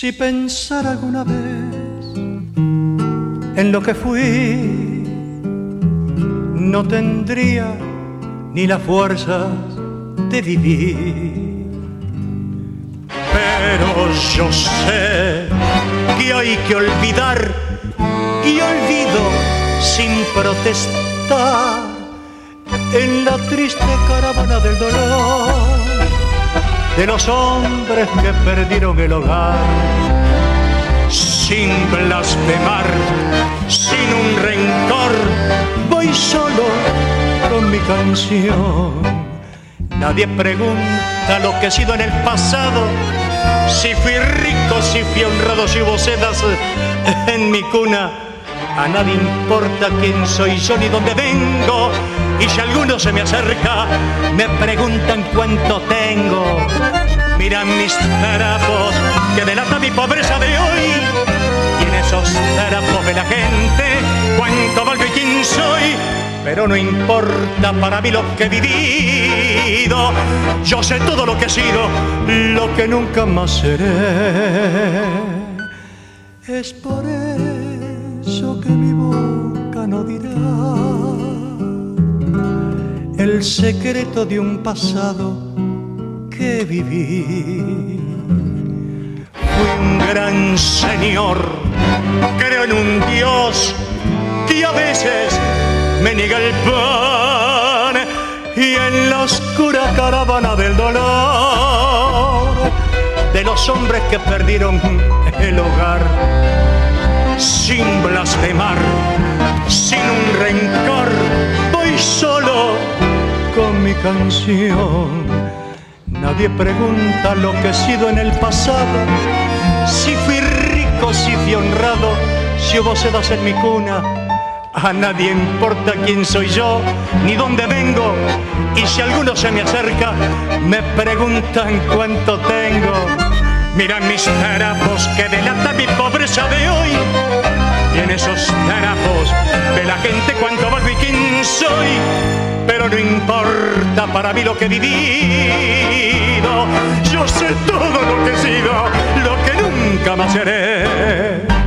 Si pensara alguna vez en lo que fui, no tendría ni las fuerzas de vivir. Pero yo sé que hay que olvidar y olvido sin protestar en la triste caravana del dolor de los hombres que perdieron el hogar. Sin blasfemar, sin un rencor, voy solo con mi canción. Nadie pregunta lo que he sido en el pasado, si fui rico, si fui honrado, si hubo sedas en mi cuna. A nadie importa quién soy yo ni dónde vengo, y si alguno se me acerca me preguntan cuánto tengo. Miran mis trapos que delata mi pobreza de hoy, y en esos trapos de la gente cuánto valgo y quién soy. Pero no importa para mí lo que he vivido, yo sé todo lo que he sido, lo que nunca más seré. Es por eso que mi boca no dirá el secreto de un pasado que viví. Fui un gran señor, creo en un Dios que a veces me niega el pan, y en la oscura caravana del dolor de los hombres que perdieron el hogar, sin blasfemar, sin un rencor, voy solo con mi canción. Nadie pregunta lo que he sido en el pasado, si fui rico, si fui honrado, si hubo sedas en mi cuna. A nadie importa quién soy yo, ni dónde vengo, y si alguno se me acerca, me preguntan cuánto tengo. Miran mis trapos que delatan mi pobreza de hoy, y en esos trapos ve la gente cuánto valgo y quién soy. Pero no importa para mí lo que he vivido, yo sé todo lo que he sido, lo que nunca más seré.